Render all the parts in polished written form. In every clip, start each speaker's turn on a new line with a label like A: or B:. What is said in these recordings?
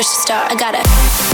A: push to start. I gotta.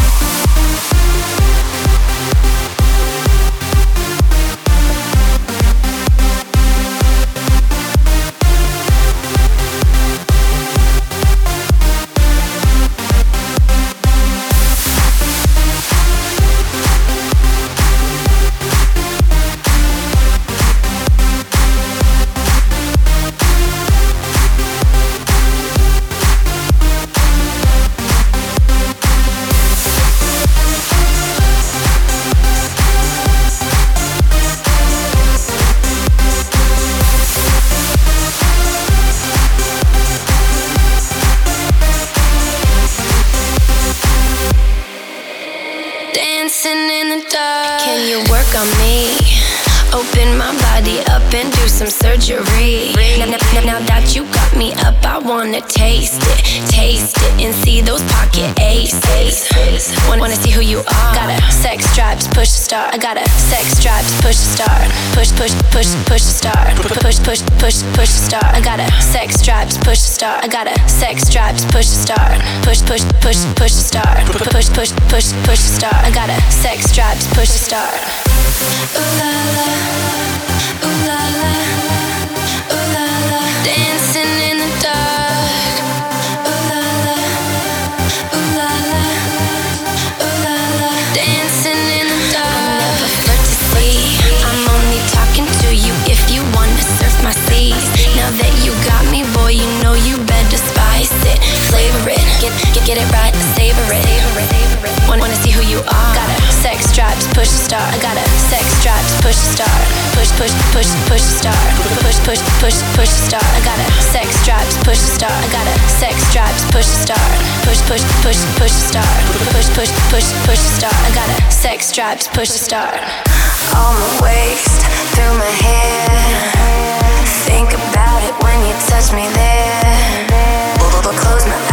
B: Dancing in the dark.
A: Can you work on me? Open my body up and do some surgery. Now that you got me up, I wanna taste it, and see those pocket aces. Wanna see who you are? Got a sex drive to push to start. I got a sex drive to push to start. Push to start. Push to start. I got a sex drive to push to start. I got a sex drive to push to start. Push to start. Push to start. I got a sex drive to push to start.
B: Ooh la la, ooh la la, ooh la la. Dancing in the dark. Ooh la la, ooh la la, ooh la la. Dancing in the dark.
A: I'm never for to see. I'm only talking to you if you wanna surf my seas. Now that you got me, boy, you know you better spice it, flavor it, get it right, savor it. Wanna see who you are? Got a sex drive to push to start. I got a sex drive to push to start. Push to start. Push to start. I got a sex drive to push to start. I got a sex drive to push to start. Push to start. Push to start. I got a sex drive to push to start.
B: On my waist, through my hair. Think about it when you touch me there. Close my